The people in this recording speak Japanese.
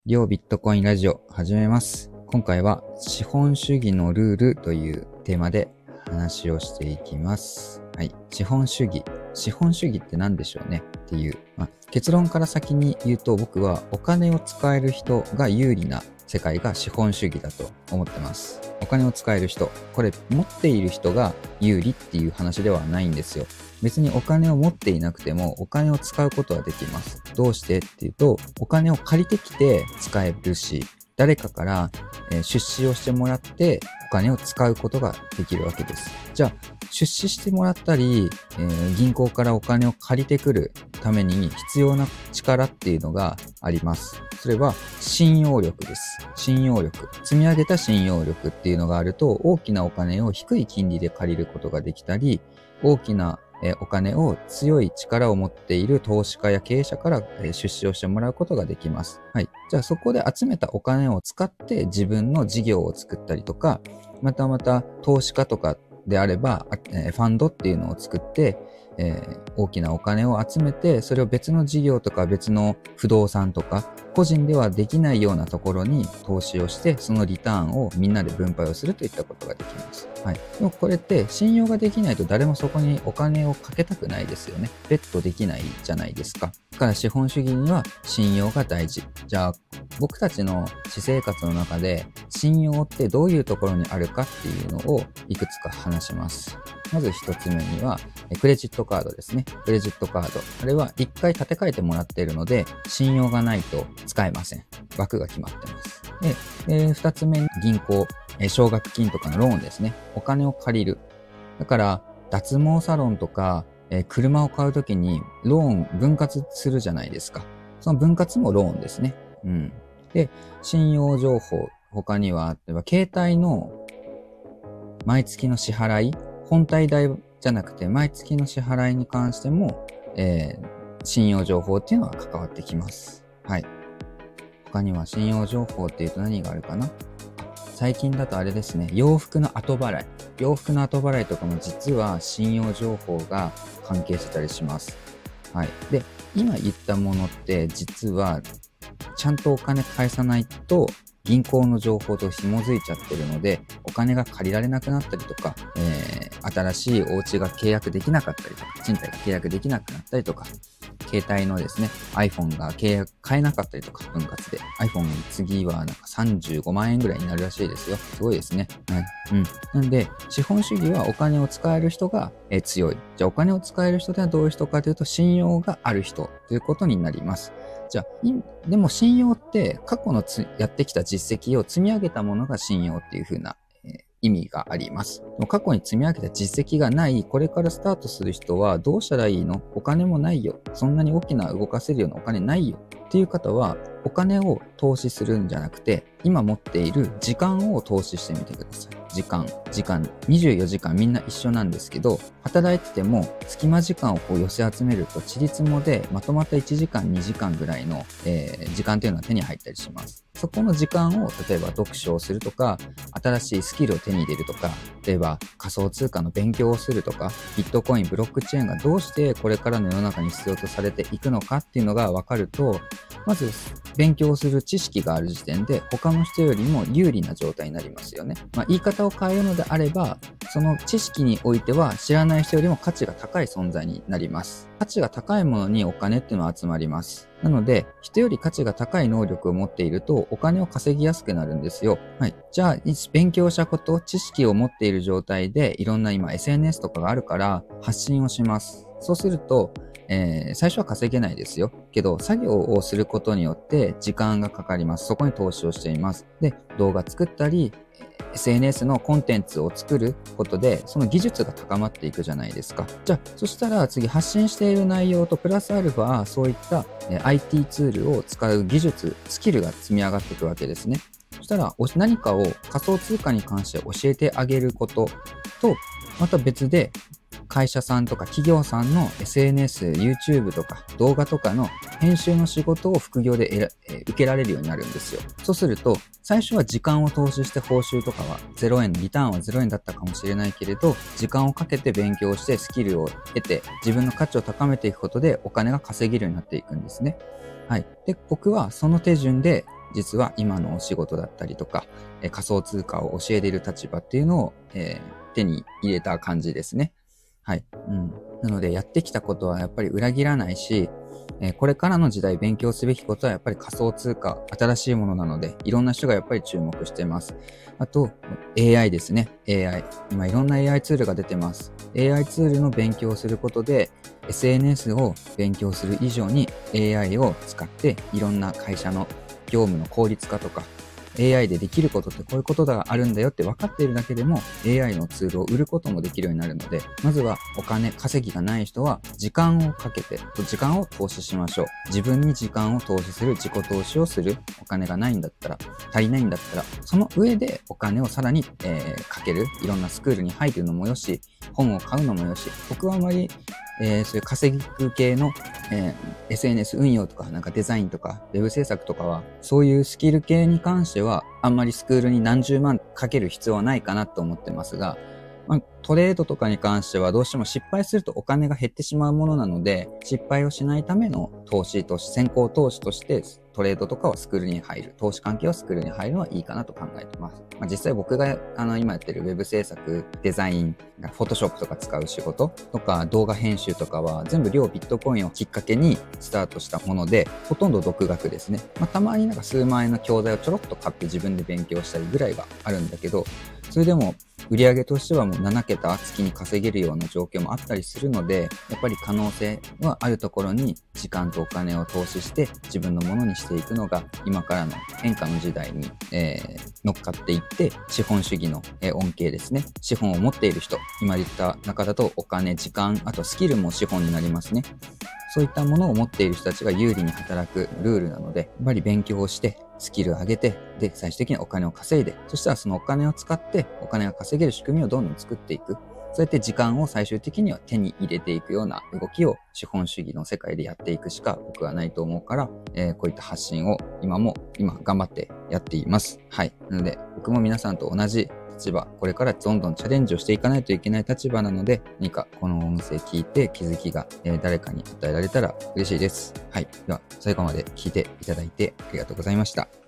リオビットコインラジオ始めます。今回は資本主義のルールというテーマで話をしていきます。はい。資本主義。資本主義って何でしょうねっていう。結論から先に言うと僕はお金を使える人が有利な世界が資本主義だと思ってます。お金を使える人。これ持っている人が有利っていう話ではないんですよ。別にお金を持っていなくてもお金を使うことはできます。どうしてっていうと、お金を借りてきて使えるし、誰かから出資をしてもらってお金を使うことができるわけです。じゃあ、出資してもらったり、銀行からお金を借りてくるために必要な力っていうのがあります。それは信用力です。信用力。積み上げた信用力っていうのがあると、大きなお金を低い金利で借りることができたり、大きなお金を強い力を持っている投資家や経営者から出資をしてもらうことができます。はい。じゃあそこで集めたお金を使って自分の事業を作ったりとか、また投資家とかであれば、ファンドっていうのを作って、大きなお金を集めて、それを別の事業とか別の不動産とか、個人ではできないようなところに投資をして、そのリターンをみんなで分配をするといったことができます。はい。でもこれって信用ができないと誰もそこにお金をかけたくないですよね。ベットできないじゃないですか。だから資本主義には信用が大事。じゃあ、僕たちの私生活の中で信用ってどういうところにあるかっていうのをいくつか話します。まず一つ目には、クレジットカードですね。クレジットカード。あれは一回立て替えてもらっているので、信用がないと使えません。枠が決まってます。で、二つ目に銀行、奨学金とかのローンですね。お金を借りる。だから、脱毛サロンとか、車を買うときにローン分割するじゃないですか。その分割もローンですね。うん。で、信用情報、他には、例えば携帯の毎月の支払い、本体代じゃなくて毎月の支払いに関しても、信用情報っていうのは関わってきます。はい。他には信用情報っていうと何があるかな？最近だとあれですね、洋服の後払い。洋服の後払いとかも実は信用情報が関係してたりします。はい。で、今言ったものって実はちゃんとお金返さないと銀行の情報と紐づいちゃってるので、お金が借りられなくなったりとか、新しいお家が契約できなかったりとか、賃貸が契約できなくなったりとか、携帯のですね、iPhone が買えなかったりとか、分割で。iPhone 次はなんか35万円ぐらいになるらしいですよ。すごいですね。はい。うん。なんで、資本主義はお金を使える人が強い。じゃあお金を使える人ではどういう人かというと、信用がある人ということになります。じゃあ、でも信用って過去のやってきた実績を積み上げたものが信用っていう風な、意味があります。過去に積み上げた実績がない、これからスタートする人はどうしたらいいの？お金もないよ。そんなに大きな動かせるようなお金ないよ。っていう方は、お金を投資するんじゃなくて、今持っている時間を投資してみてください。時間。24時間みんな一緒なんですけど、働いてても隙間時間をこう寄せ集めると、ちりつもでまとまった1時間、2時間ぐらいの、時間というのは手に入ったりします。そこの時間を、例えば読書をするとか、新しいスキルを手に入れるとか、例えば仮想通貨の勉強をするとか、ビットコイン、ブロックチェーンがどうしてこれからの世の中に必要とされていくのかっていうのが分かると、まず勉強する知識がある時点で他の人よりも有利な状態になりますよね。言い方を変えるのであれば、その知識においては知らない人よりも価値が高い存在になります。価値が高いものにお金っていうのは集まります。なので、人より価値が高い能力を持っているとお金を稼ぎやすくなるんですよ。はい。じゃあ、勉強したこと、知識を持っている状態でいろんな今 SNS とかがあるから発信をします。そうすると、最初は稼げないですよ。けど、作業をすることによって時間がかかります。そこに投資をしています。で、動画作ったり、SNS のコンテンツを作ることで、その技術が高まっていくじゃないですか。じゃあ、そしたら次発信している内容とプラスアルファ、そういった IT ツールを使う技術、スキルが積み上がっていくわけですね。そしたら、何かを仮想通貨に関して教えてあげることと、また別で、会社さんとか企業さんの SNS、YouTube とか動画とかの編集の仕事を副業で受けられるようになるんですよ。そうすると、最初は時間を投資して報酬とかは0円、リターンは0円だったかもしれないけれど、時間をかけて勉強してスキルを得て自分の価値を高めていくことでお金が稼げるようになっていくんですね。はい。で、僕はその手順で実は今のお仕事だったりとか、仮想通貨を教えれる立場っていうのを、手に入れた感じですね。はい。なのでやってきたことはやっぱり裏切らないし、これからの時代勉強すべきことはやっぱり仮想通貨、新しいものなので、いろんな人がやっぱり注目しています。あと、AI ですね。AI。今いろんな AI ツールが出てます。AI ツールの勉強をすることで、SNS を勉強する以上に AI を使っていろんな会社の業務の効率化とか、AI でできることってこういうことがあるんだよって分かっているだけでも AI のツールを売ることもできるようになるので、まずはお金稼ぎがない人は時間をかけて、時間を投資しましょう。自分に時間を投資する、自己投資をする。お金がないんだったら、足りないんだったら、その上でお金をさらに、かける。いろんなスクールに入るのもよし、本を買うのもよし、僕はあまりそういう稼ぐ系の、SNS 運用とか、なんかデザインとか、ウェブ制作とかは、そういうスキル系に関しては、あんまりスクールに何十万かける必要はないかなと思ってますが、トレードとかに関してはどうしても失敗するとお金が減ってしまうものなので、失敗をしないための投資として、先行投資としてトレードとかはスクールに入る。投資関係はスクールに入るのはいいかなと考えてます。実際僕が今やってるウェブ制作、デザイン、フォトショップとか使う仕事とか動画編集とかは全部両ビットコインをきっかけにスタートしたもので、ほとんど独学ですね。たまになんか数万円の教材をちょろっと買って自分で勉強したりぐらいがあるんだけど、それでも売上としてはもう7桁月に稼げるような状況もあったりするので、やっぱり可能性はあるところに時間とお金を投資して自分のものにしていくのが今からの変化の時代に、乗っかっていって資本主義の、恩恵ですね。資本を持っている人、今言った中だとお金、時間、あとスキルも資本になりますね。そういったものを持っている人たちが有利に働くルールなので、やっぱり勉強をして、スキルを上げて、で、最終的にお金を稼いで、そしたらそのお金を使ってお金が稼げる仕組みをどんどん作っていく。そうやって時間を最終的には手に入れていくような動きを資本主義の世界でやっていくしか僕はないと思うから、こういった発信を今頑張ってやっています。はい。なので、僕も皆さんと同じ立場、これからどんどんチャレンジをしていかないといけない立場なので、何かこの音声聞いて気づきが、誰かに与えられたら嬉しいです。はい。では、最後まで聞いていただいてありがとうございました。